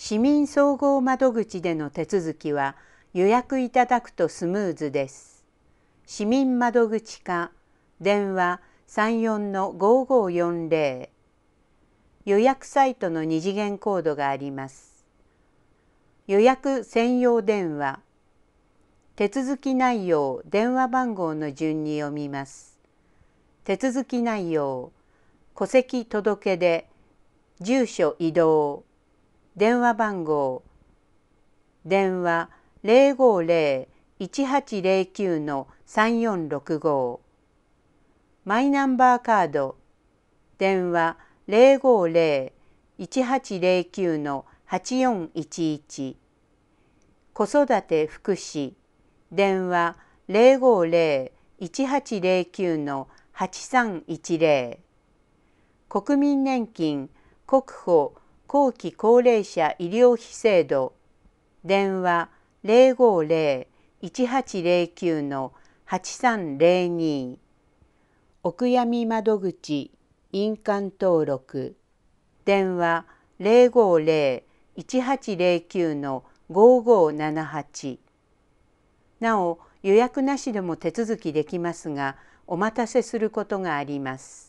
市民総合窓口での手続きは予約いただくとスムーズです。市民窓口課電話34-5540予約サイトの二次元コードがあります。予約専用電話手続き内容電話番号の順に読みます。手続き内容戸籍届出住所異動電話番号電話050-1809-3465マイナンバーカード電話050-1809-8411子育て福祉電話050-1809-8310国民年金国保後期高齢者医療費制度電話050-1809-8302お悔やみ窓口印鑑登録電話050-1809-5578なお予約なしでも手続きできますがお待たせすることがあります。